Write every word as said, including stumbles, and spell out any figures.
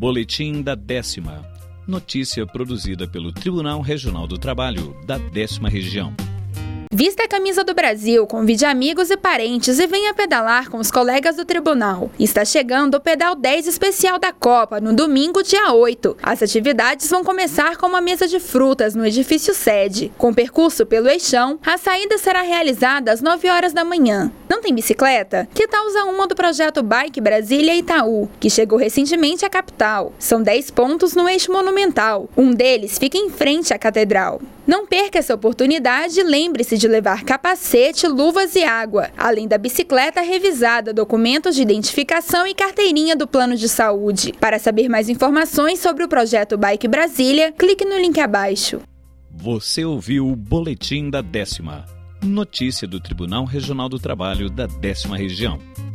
Boletim da Décima. Notícia produzida pelo Tribunal Regional do Trabalho da Décima Região. Vista a camisa do Brasil, convide amigos e parentes e venha pedalar com os colegas do tribunal. Está chegando o Pedal dez especial da Copa, no domingo, dia oito. As atividades vão começar com uma mesa de frutas no edifício sede. Com percurso pelo Eixão, a saída será realizada às nove horas da manhã. Não tem bicicleta? Que tal usar uma do projeto Bike Brasília Itaú, que chegou recentemente à capital? São dez pontos no eixo monumental. Um deles fica em frente à catedral. Não perca essa oportunidade e lembre-se de levar capacete, luvas e água. Além da bicicleta revisada, documentos de identificação e carteirinha do plano de saúde. Para saber mais informações sobre o projeto Bike Brasília, clique no link abaixo. Você ouviu o Boletim da Décima. Notícia do Tribunal Regional do Trabalho da Décima Região.